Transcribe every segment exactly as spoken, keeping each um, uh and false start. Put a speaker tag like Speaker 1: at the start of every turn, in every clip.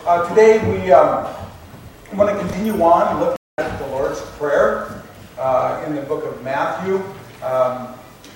Speaker 1: Uh, today we um, want to continue on looking at the Lord's Prayer uh, in the book of Matthew. Um,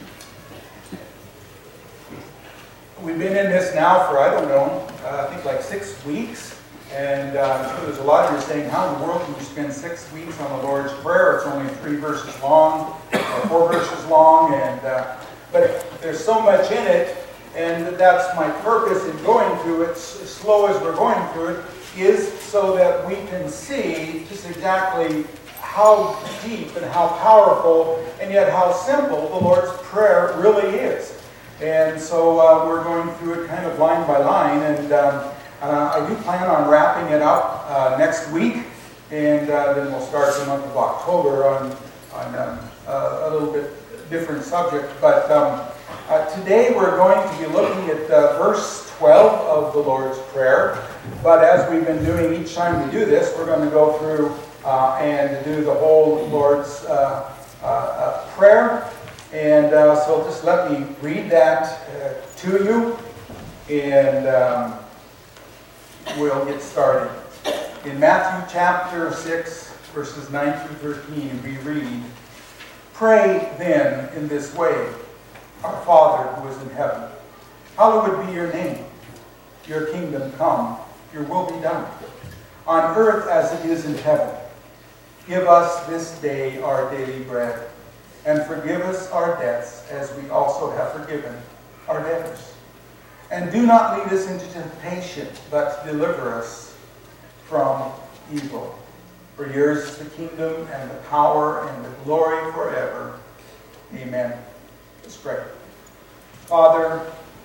Speaker 1: we've been in this now for, I don't know, uh, I think like six weeks. And uh, I'm sure there's a lot of you saying, how in the world can you spend six weeks on the Lord's Prayer? It's only three verses long, or four verses long. and uh, But there's so much in it. And that's my purpose in going through it, as slow as we're going through it, is so that we can see just exactly how deep and how powerful and yet how simple the Lord's Prayer really is. And so uh, we're going through it kind of line by line. And um, uh, I do plan on wrapping it up uh, next week. And uh, then we'll start the month of October on, on um, uh, a little bit different subject. But um, Uh, today we're going to be looking at uh, verse twelve of the Lord's Prayer. But as we've been doing each time we do this, we're going to go through uh, and do the whole Lord's uh, uh, uh, Prayer. And uh, so just let me read that uh, to you, and um, we'll get started. In Matthew chapter six, verses nine through thirteen, we read, "Pray then in this way. Our Father who is in heaven, hallowed be your name. Your kingdom come, your will be done, on earth as it is in heaven. Give us this day our daily bread, and forgive us our debts as we also have forgiven our debtors. And do not lead us into temptation, but deliver us from evil. For yours is the kingdom and the power and the glory forever. Amen." Let's pray. Father,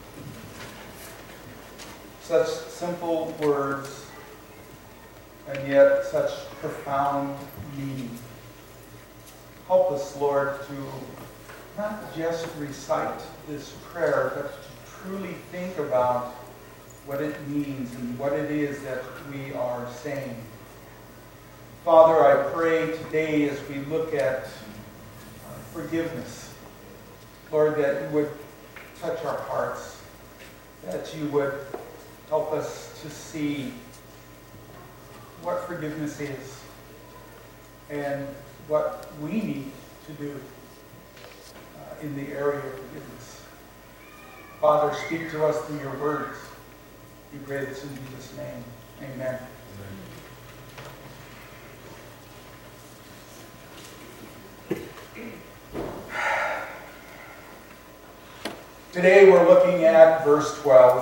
Speaker 1: such simple words, and yet such profound meaning. Help us, Lord, to not just recite this prayer, but to truly think about what it means and what it is that we are saying. Father, I pray today as we look at forgiveness, Lord, that you would touch our hearts, that you would help us to see what forgiveness is and what we need to do uh, in the area of forgiveness. Father, speak to us through your words. We pray this in Jesus' name. Amen. Today we're looking at verse twelve.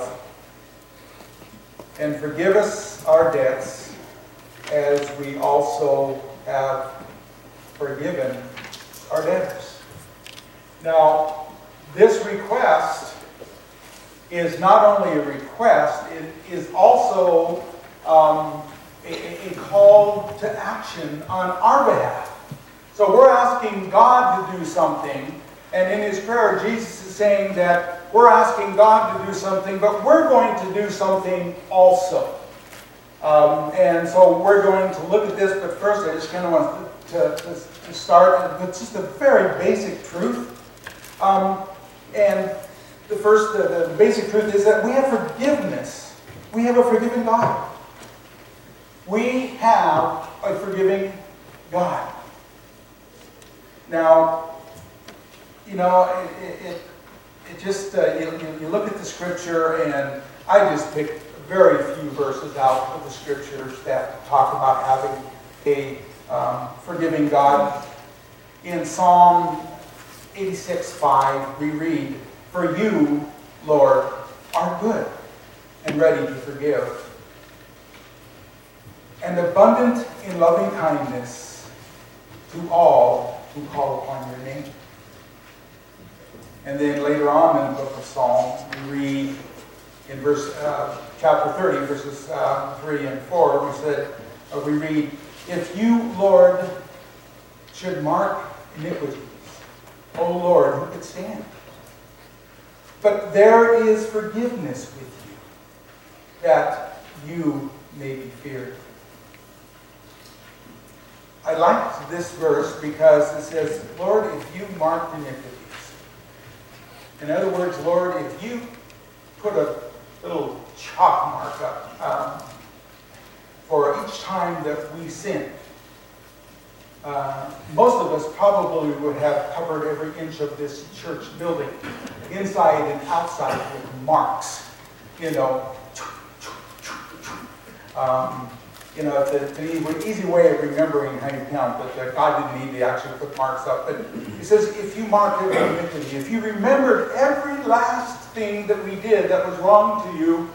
Speaker 1: "And forgive us our debts as we also have forgiven our debtors." Now, this request is not only a request, it is also um, a, a call to action on our behalf. So we're asking God to do something. And in his prayer, Jesus is saying that we're asking God to do something, but we're going to do something also. Um, and so we're going to look at this, but first I just kind of want to, to, to start with just a very basic truth. Um, and the first, the, the basic truth is that we have forgiveness. We have a forgiving God. We have a forgiving God. Now, You know, it, it, it just, uh, you, you look at the scripture, and I just picked very few verses out of the scriptures that talk about having a um, forgiving God. In Psalm eighty-six five, we read, "For you, Lord, are good and ready to forgive, and abundant in loving kindness to all who call upon your name." And then later on in the book of Psalms, we read in verse uh, chapter thirty, verses uh, three and four, we said, uh, we read, "If you, Lord, should mark iniquities, O Lord, who could stand? But there is forgiveness with you, that you may be feared." I liked this verse because it says, "Lord, if you marked iniquities." In other words, Lord, if you put a little chalk mark up, um, time that we sinned, uh, most of us probably would have covered every inch of this church building, inside and outside, with marks. You know, um, you know, it's an easy way of remembering how you count, but uh, God didn't need to actually put marks up. But he says, if you mark every iniquity, if you remembered every last thing that we did that was wrong to you,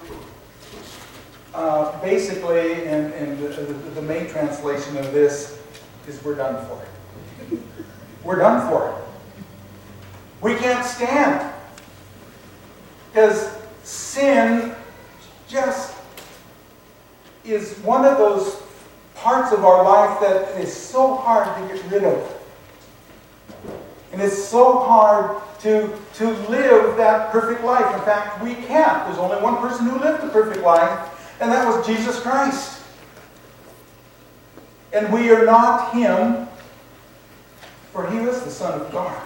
Speaker 1: uh, basically, and, and the, the, the main translation of this is we're done for it. We're done for it. We can't stand. Because sin just is one of those parts of our life that is so hard to get rid of. And it's so hard to, to live that perfect life. In fact, we can't. There's only one person who lived the perfect life, and that was Jesus Christ. And we are not Him, for He was the Son of God.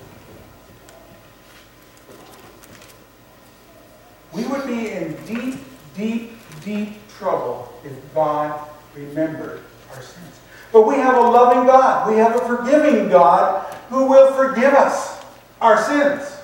Speaker 1: We would be in deep, deep, deep trouble if God remembered our sins. But we have a loving God. We have a forgiving God who will forgive us our sins.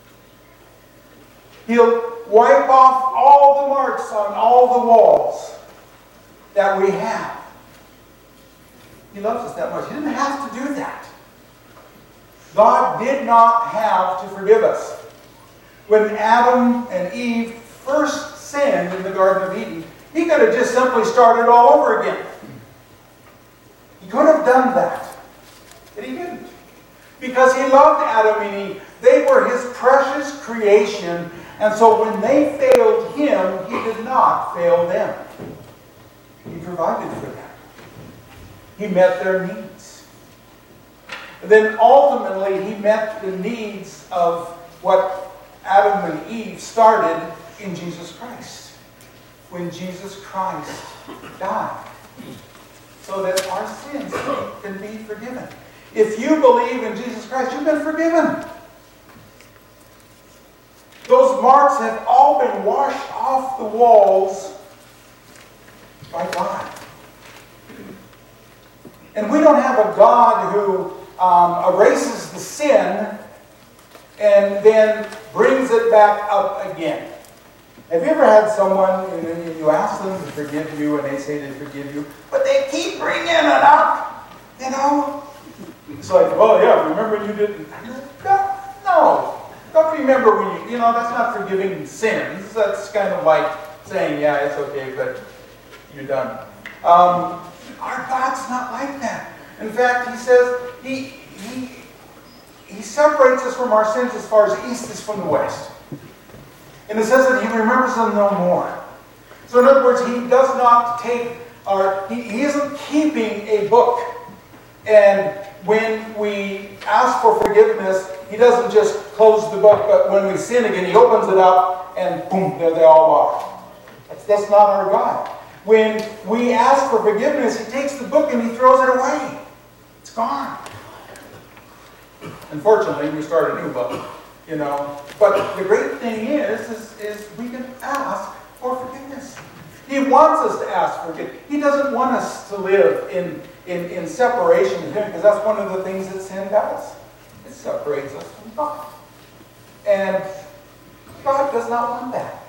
Speaker 1: He'll wipe off all the marks on all the walls that we have. He loves us that much. He didn't have to do that. God did not have to forgive us. When Adam and Eve first sinned in the Garden of Eden, He could have just simply started all over again. He could have done that. But He didn't. Because He loved Adam and Eve. They were His precious creation. And so when they failed Him, He did not fail them. He provided for them. He met their needs. Then ultimately, He met the needs of what Adam and Eve started in Jesus Christ. When Jesus Christ died. So that our sins can be forgiven. If you believe in Jesus Christ, you've been forgiven. Those marks have all been washed off the walls by God. And we don't have a God who um, erases the sin and then brings it back up again. Have you ever had someone, and you ask them to forgive you, and they say they forgive you, but they keep bringing it up, you know? It's like, oh yeah, remember when you didn't? No, don't remember when you, you know, that's not forgiving sins. That's kind of like saying, yeah, it's okay, but you're done. Um, our God's not like that. In fact, He says, He, he, he separates us from our sins as far as the east is from the west. And it says that He remembers them no more. So in other words, He does not take our, He, he isn't keeping a book. And when we ask for forgiveness, He doesn't just close the book, but when we sin again, He opens it up and boom, there they all are. That's, that's not our God. When we ask for forgiveness, He takes the book and He throws it away. It's gone. Unfortunately, we start a new book. You know, but the great thing is, is, is we can ask for forgiveness. He wants us to ask for forgiveness. He doesn't want us to live in, in, in separation with Him, because that's one of the things that sin does. It separates us from God. And God does not want that.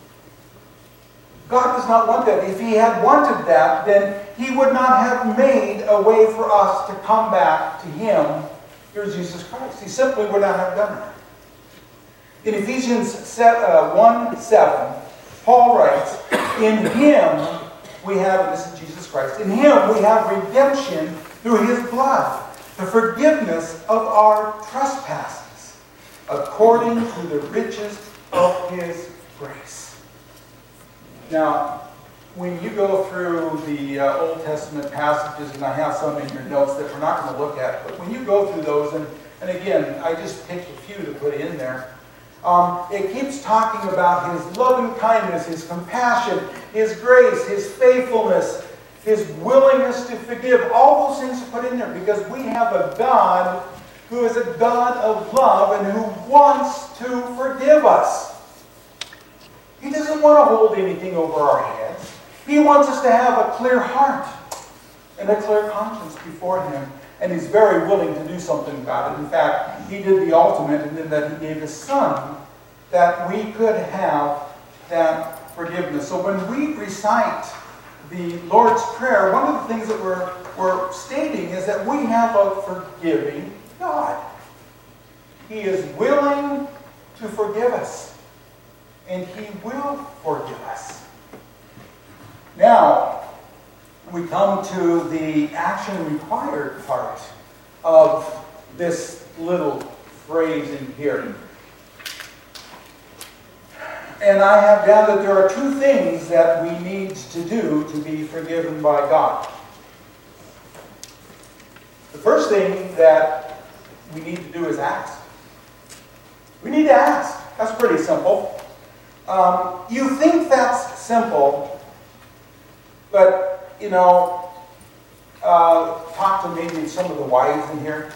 Speaker 1: God does not want that. If He had wanted that, then He would not have made a way for us to come back to Him through Jesus Christ. He simply would not have done that. In Ephesians one seven, Paul writes, in Him we have, and this is Jesus Christ, in Him we have redemption through His blood, the forgiveness of our trespasses, according to the riches of His grace. Now, when you go through the uh, Old Testament passages, and I have some in your notes that we're not going to look at, but when you go through those, and, and again, I just picked a few to put in there, Um, it keeps talking about His loving kindness, His compassion, His grace, His faithfulness, His willingness to forgive. All those things are put in there because we have a God who is a God of love and who wants to forgive us. He doesn't want to hold anything over our heads. He wants us to have a clear heart. and a clear conscience before Him. And He's very willing to do something about it. In fact, He did the ultimate, and in that He gave His Son that we could have that forgiveness. So when we recite the Lord's Prayer, one of the things that we're, we're stating is that we have a forgiving God. He is willing to forgive us, and He will forgive us. Now, we come to the action required part of this little phrase in here. And I have down that there are two things that we need to do to be forgiven by God. The first thing that we need to do is ask. We need to ask. That's pretty simple. Um, you think that's simple, but, you know, uh, talk to maybe some of the wives in here.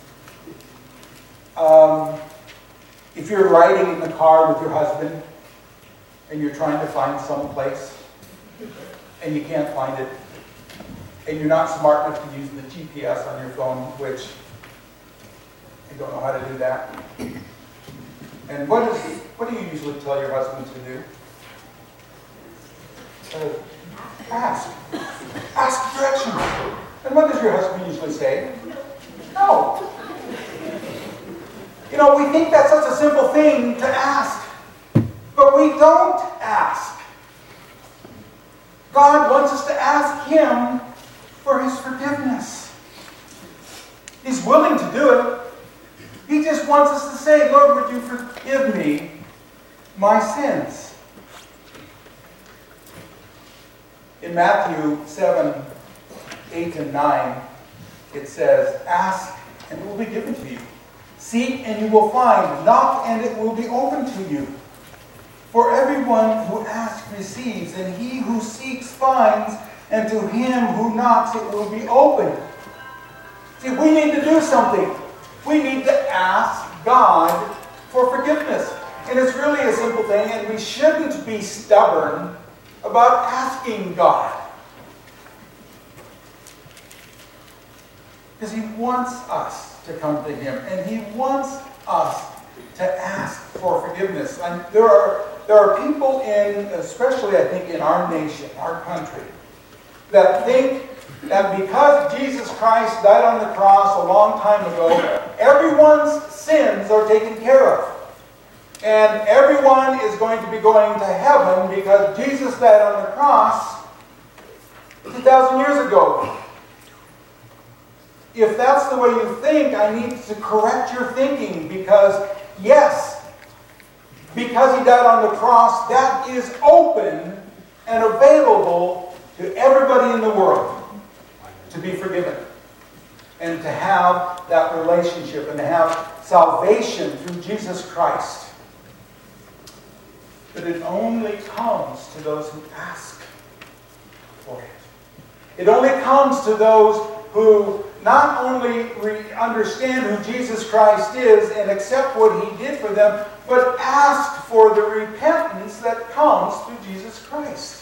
Speaker 1: Um, if you're riding in the car with your husband, and you're trying to find some place, and you can't find it, and you're not smart enough to use the G P S on your phone, which you don't know how to do that. And what is what do you usually tell your husband to do? Uh, ask. Ask directions. And what does your husband usually say? No. You know, we think that's such a simple thing to ask. But we don't ask. God wants us to ask Him for His forgiveness. He's willing to do it. He just wants us to say, Lord, would you forgive me my sins? In Matthew seven, eight, and nine, it says, ask and it will be given to you. Seek and you will find. Knock and it will be open to you. For everyone who asks receives, and he who seeks finds, and to him who knocks it will be open. See, we need to do something. We need to ask God for forgiveness. And it's really a simple thing, and we shouldn't be stubborn about asking God. Because He wants us to come to Him, and He wants us to ask for forgiveness. And there are There are people in, especially I think in our nation, our country, that think that because Jesus Christ died on the cross a long time ago, everyone's sins are taken care of. And everyone is going to be going to heaven because Jesus died on the cross two thousand years ago. If that's the way you think, I need to correct your thinking, because yes, because He died on the cross, that is open and available to everybody in the world to be forgiven and to have that relationship and to have salvation through Jesus Christ. But it only comes to those who ask for it. It only comes to those who not only re- understand who Jesus Christ is and accept what He did for them, but ask for the repentance that comes through Jesus Christ.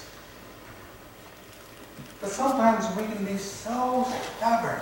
Speaker 1: But sometimes we can be so stubborn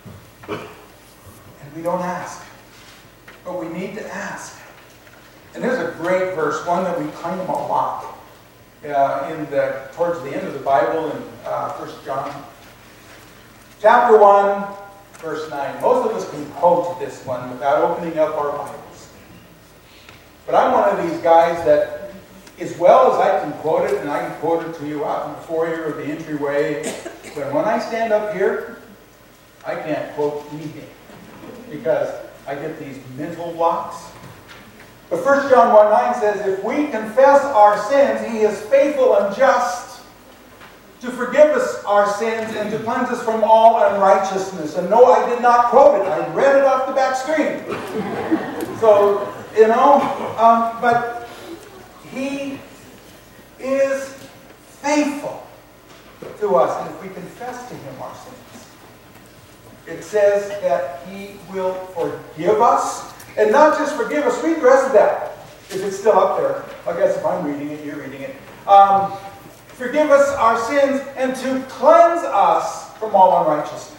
Speaker 1: and we don't ask. But we need to ask. And there's a great verse, one that we claim a lot, uh, in the towards the end of the Bible in uh, First John. Chapter one, verse nine. Most of us can quote this one without opening up our Bibles. But I'm one of these guys that, as well as I can quote it, and I can quote it to you out in the foyer or the entryway, but when I stand up here, I can't quote anything because I get these mental blocks. But First John one nine says, if we confess our sins, He is faithful and just to forgive us our sins and to cleanse us from all unrighteousness. And no, I did not quote it. I read it off the back screen. So, you know, um, but He is faithful to us. And if we confess to Him our sins, it says that He will forgive us. And not just forgive us, read the rest of that. If it's still up there. I guess if I'm reading it, you're reading it. Um, forgive us our sins and to cleanse us from all unrighteousness.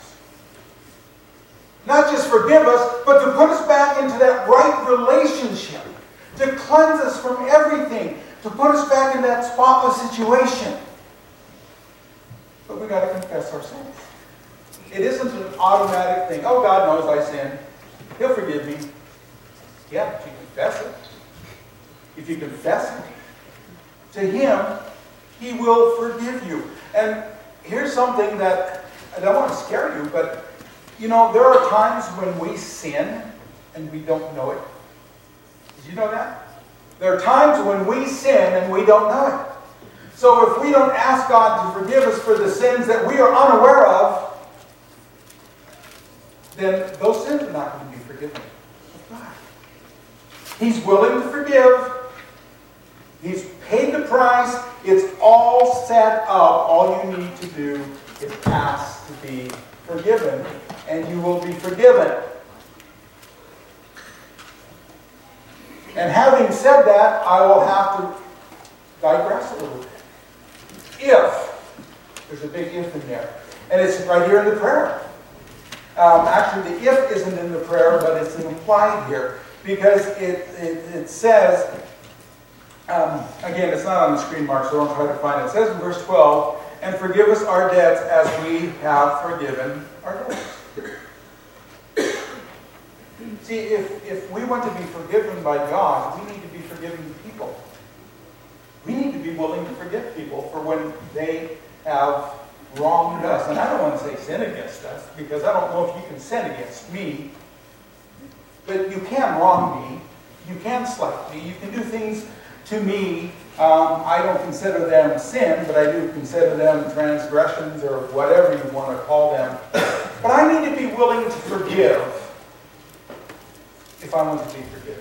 Speaker 1: Not just forgive us, but to put us back into that right relationship. To cleanse us from everything. To put us back in that spotless situation. But we've got to confess our sins. It isn't an automatic thing. Oh, God knows I sin. He'll forgive me. Yeah, if you confess it. If you confess it to Him, He will forgive you. And here's something that I don't want to scare you, but you know, there are times when we sin and we don't know it. Did you know that? There are times when we sin and we don't know it. So if we don't ask God to forgive us for the sins that we are unaware of, then those sins are not going to be forgiven of God. He's willing to forgive. He's paid the price. It's all set up. All you need to do is ask to be forgiven, and you will be forgiven. And having said that, I will have to digress a little bit. If, there's a big if in there. And it's right here in the prayer. Um, actually, the if isn't in the prayer, but it's implied here. Because it, it, it says, um, again, it's not on the screen, Mark, so don't try to find it. It says in verse twelve, and forgive us our debts as we have forgiven our debtors. See, if, if we want to be forgiven by God, we need to be forgiving people. We need to be willing to forgive people for when they have wronged us. And I don't want to say sin against us, because I don't know if you can sin against me. But you can wrong me. You can slight me. You can do things to me. Um, I don't consider them sin, but I do consider them transgressions or whatever you want to call them. But I need to be willing to forgive if I want to be forgiven.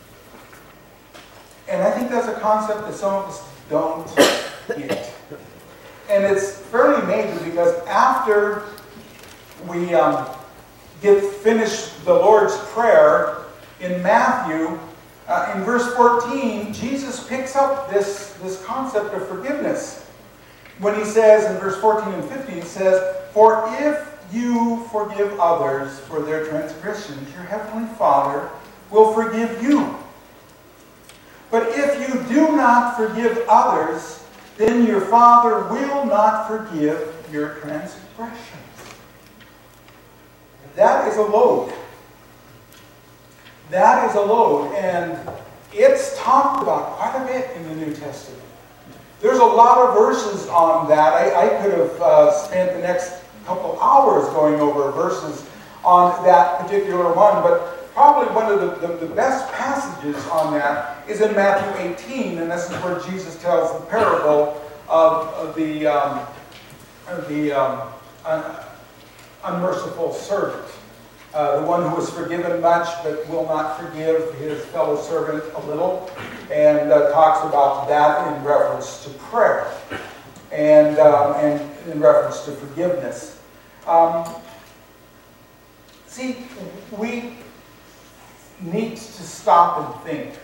Speaker 1: And I think that's a concept that some of us don't get. And it's fairly major, because after we um, get finished the Lord's Prayer in Matthew, uh, in verse fourteen, Jesus picks up this, this concept of forgiveness. When he says, in verse fourteen and fifteen, he says, for if you forgive others for their transgressions, your heavenly Father will forgive you. But if you do not forgive others, then your Father will not forgive your transgressions. That is a load. That is a load, and it's talked about quite a bit in the New Testament. There's a lot of verses on that. I, I could have uh, spent the next couple hours going over verses on that particular one, but probably one of the, the, the best passages on that is in Matthew eighteen, and this is where Jesus tells the parable of, of the, um, of the um, un, unmerciful servant. Uh, the one who is forgiven much but will not forgive his fellow servant a little, and uh, talks about that in reference to prayer and, um, and in reference to forgiveness. Um, see, we need to stop and think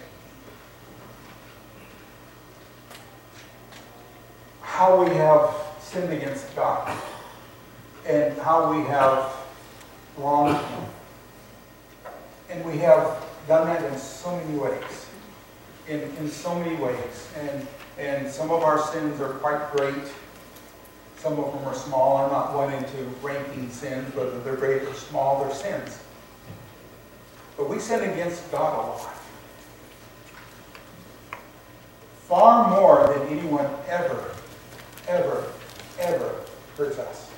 Speaker 1: how we have sinned against God and how we have wronged Him. And we have done that in so many ways. In, in so many ways. And, and some of our sins are quite great. Some of them are small. I'm not going into ranking sins, whether they're great or small, they're sins. But we sin against God a lot. Far more than anyone ever, ever, ever hurts us.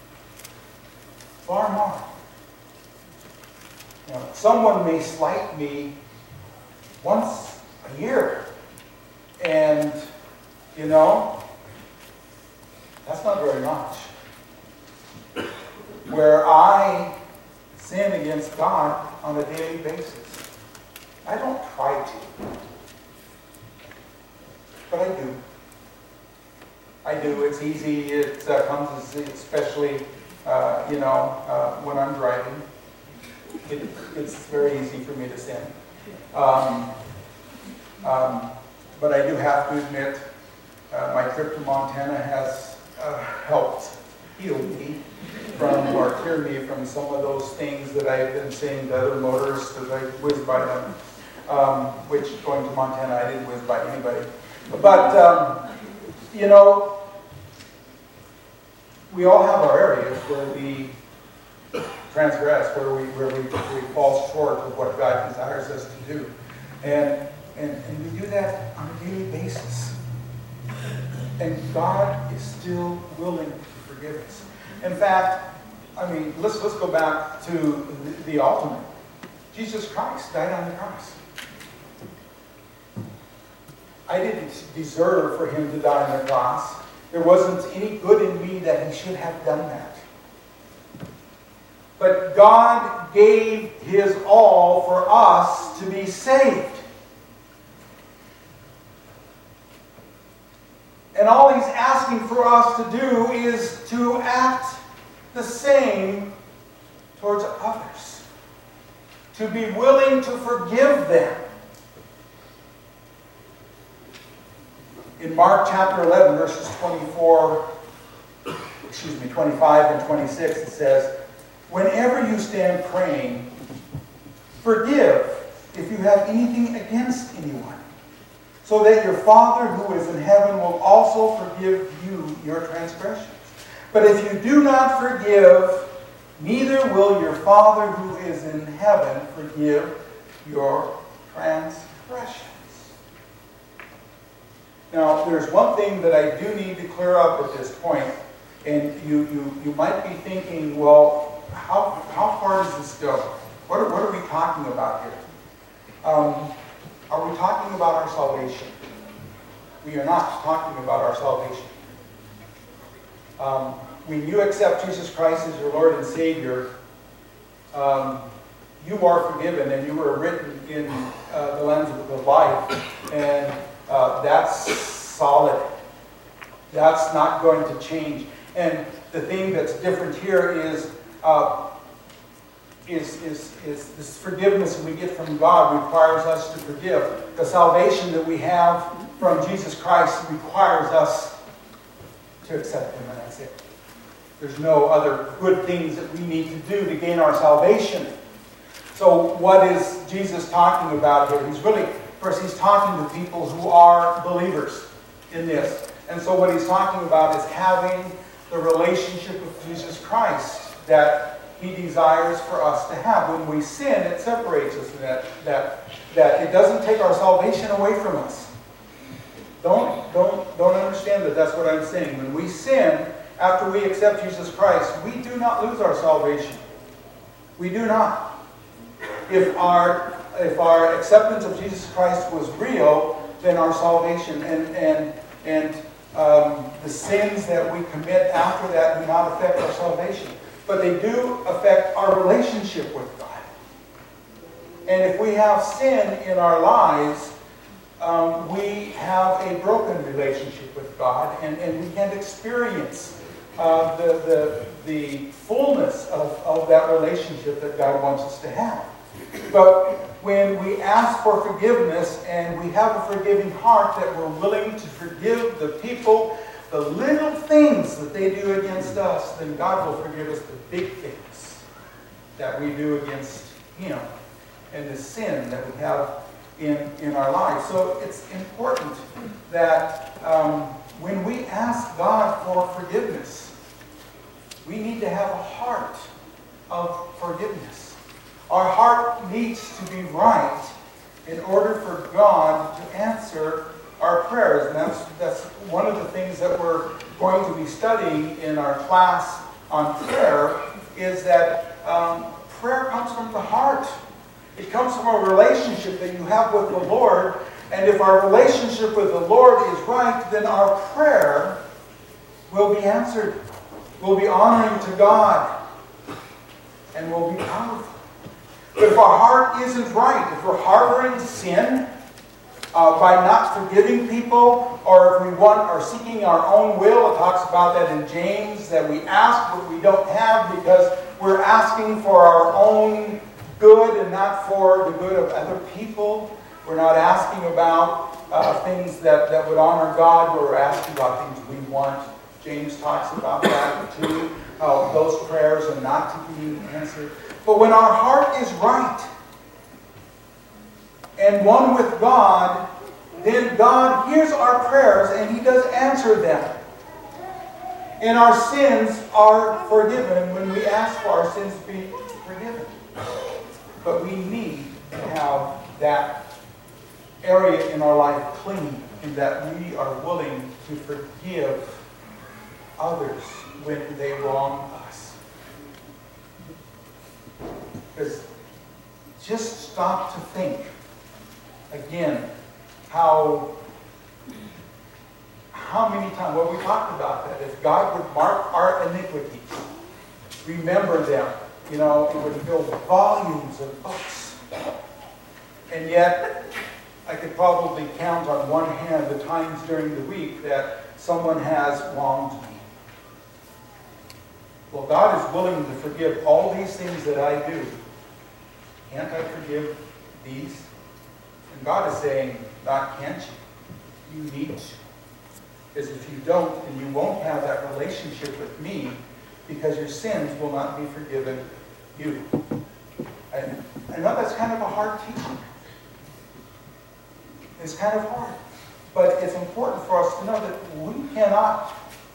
Speaker 1: Far more. You know, someone may slight me once a year. And, you know, that's not very much. Where I sin against God on a daily basis. I don't try to. But I do. I do. It's easy. It uh, comes especially, uh, you know, uh, when I'm driving. It, it's very easy for me to sin. Um, um, but I do have to admit, uh, my trip to Montana has uh, helped heal me hear me from some of those things that I've been saying to other motorists as I whiz by them, um, which going to Montana, I didn't whiz by anybody. But, um, you know, we all have our areas where we transgress, where we where we, we fall short of what God desires us to do. And, and, and we do that on a daily basis. And God is still willing to forgive us. In fact, I mean, let's, let's go back to the, the ultimate. Jesus Christ died on the cross. I didn't deserve for him to die on the cross. There wasn't any good in me that he should have done that. But God gave his all for us to be saved. And all he's asking for us to do is to act the same towards others. To be willing to forgive them. In Mark chapter eleven, verses twenty-four, excuse me, twenty-five and twenty-six, it says, "Whenever you stand praying, forgive if you have anything against anyone, so that your Father who is in heaven will also forgive you your transgressions. But if you do not forgive, neither will your Father who is in heaven forgive your transgressions." Now, there's one thing that I do need to clear up at this point, and you, you, you might be thinking, well, how, how far does this go? What are, what are we talking about here? Um, are we talking about our salvation? We are not talking about our salvation. Um, when you accept Jesus Christ as your Lord and Savior, um, you are forgiven and you are written in uh, the Lamb's Book of Life, and uh, that's solid. That's not going to change. And the thing that's different here is uh, Is, is, is this forgiveness that we get from God requires us to forgive. The salvation that we have from Jesus Christ requires us to accept him, and that's it. There's no other good things that we need to do to gain our salvation. So what is Jesus talking about here? He's really, of course, he's talking to people who are believers in this. And so what he's talking about is having the relationship with Jesus Christ that he desires for us to have. When we sin, it separates us. That, that, that it doesn't take our salvation away from us. Don't, don't, don't understand that that's what I'm saying. When we sin, after we accept Jesus Christ, we do not lose our salvation. We do not. If our, if our acceptance of Jesus Christ was real, then our salvation and, and, and um, the sins that we commit after that do not affect our salvation. But they do affect our relationship with God. And if we have sin in our lives, um, we have a broken relationship with God, and, and we can't experience uh, the, the, the fullness of, of that relationship that God wants us to have. But when we ask for forgiveness and we have a forgiving heart that we're willing to forgive the people the little things that they do against us, then God will forgive us the big things that we do against him and the sin that we have in, in our lives. So it's important that um, when we ask God for forgiveness, we need to have a heart of forgiveness. Our heart needs to be right in order for God to answer our prayers. And that's, that's one of the things that we're going to be studying in our class on prayer, is that um, prayer comes from the heart. It comes from a relationship that you have with the Lord. And if our relationship with the Lord is right, then our prayer will be answered. We'll be honoring to God. And will be powerful. But if our heart isn't right, if we're harboring sin, Uh, by not forgiving people, or if we want are seeking our own will, it talks about that in James, that we ask what we don't have because we're asking for our own good and not for the good of other people. We're not asking about uh, things that, that would honor God, but we're asking about things we want. James talks about that too. how those prayers are not to be answered. But when our heart is right and one with God, then God hears our prayers and He does answer them. And our sins are forgiven when we ask for our sins to be forgiven. But we need to have that area in our life clean, in that we are willing to forgive others when they wrong us. Because just stop to think again how how many times, well, we talked about that. If God would mark our iniquities, remember them, you know, it would fill volumes of books. And yet, I could probably count on one hand the times during the week that someone has wronged me. Well, God is willing to forgive all these things that I do. Can't I forgive these? And God is saying, not can't you. You need to. Because if you don't, then you won't have that relationship with me, because your sins will not be forgiven you. I, I know that's kind of a hard teaching. It's kind of hard. But it's important for us to know that we cannot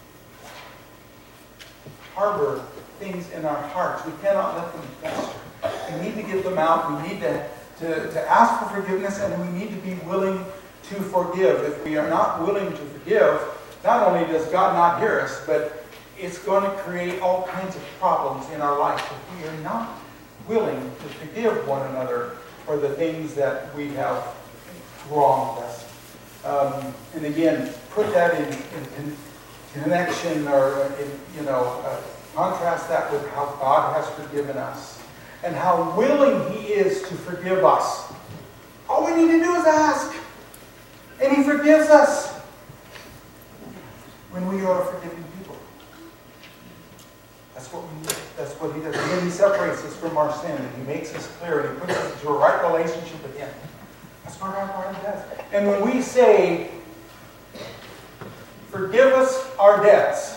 Speaker 1: harbor things in our hearts. We cannot let them fester. We need to get them out. We need to, to, to ask for forgiveness, and we need to be willing to forgive. If we are not willing to forgive, not only does God not hear us, but it's going to create all kinds of problems in our life if we are not willing to forgive one another for the things that we have wronged us. Um, and again, put that in, in, in connection, or in, you know, uh, contrast that with how God has forgiven us and how willing He is to forgive us. All we need to do is ask, and He forgives us when we are forgiving people. That's what we. That's what He does. And then He separates us from our sin, and He makes us clear, and He puts us into a right relationship with Him. That's what our God does. And when we say, forgive us our debts,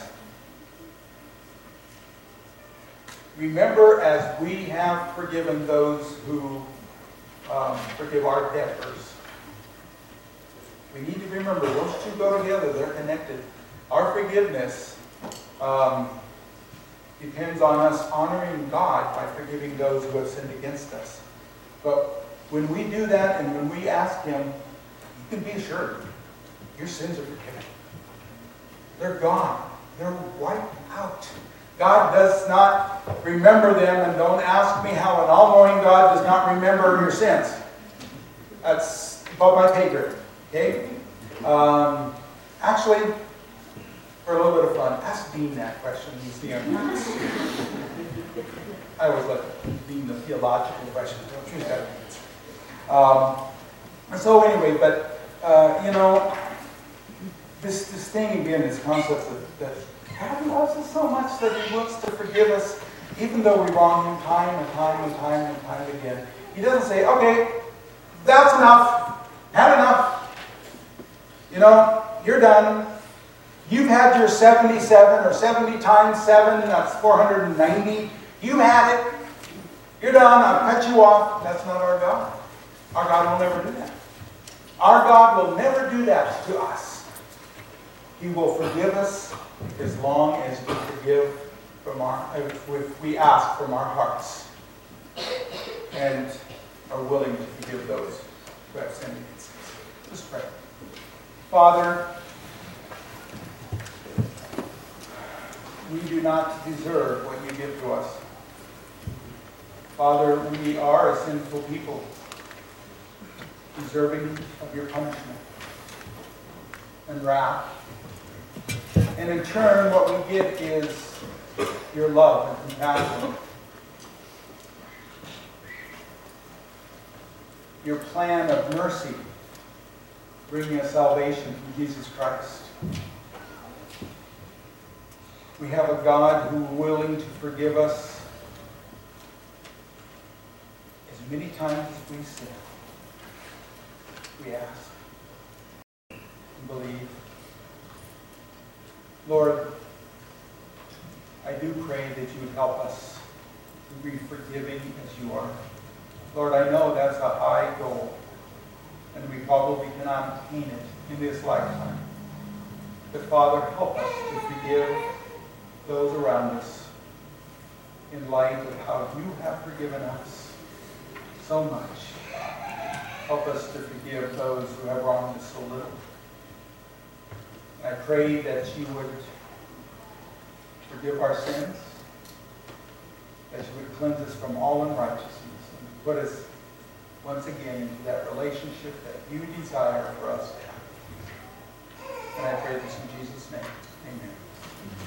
Speaker 1: remember as we have forgiven those who um, forgive our debtors. We need to remember those two go together. They're connected. Our forgiveness um, depends on us honoring God by forgiving those who have sinned against us. But when we do that and when we ask Him, you can be assured your sins are forgiven. They're gone. They're wiped out. God does not remember them, and don't ask me how an all-knowing God does not remember your sins. That's above my pay grade. Okay? Um, actually, for a little bit of fun, ask Dean that question. You see him. I always let Dean the theological questions. Don't choose that. Um, so anyway, but uh, you know, this this thing again, this concept that, that God loves us so much that He wants to forgive us, even though we wrong Him time and time and time and time again. He doesn't say, "Okay, that's enough. Had enough. You know, you're done. You've had your seventy-seven or seventy times seven. That's four hundred ninety. You had it. You're done. I've cut you off." That's not our God. Our God will never do that. Our God will never do that to us. He will forgive us as long as we forgive from our, if we ask from our hearts and are willing to forgive those who have sinned against us. Let's pray. Father, we do not deserve what you give to us. Father, we are a sinful people, deserving of your punishment and wrath. And in turn, what we get is your love and compassion. Your plan of mercy, bringing us salvation through Jesus Christ. We have a God who is willing to forgive us as many times as we sin. We ask and believe. Lord, I do pray that you would help us to be forgiving as you are. Lord, I know that's a high goal, and we probably cannot attain it in this lifetime. But Father, help us to forgive those around us in light of how you have forgiven us so much. Help us to forgive those who have wronged us so little. I pray that you would forgive our sins, that you would cleanse us from all unrighteousness, and put us once again into that relationship that you desire for us to have. And I pray this in Jesus' name. Amen.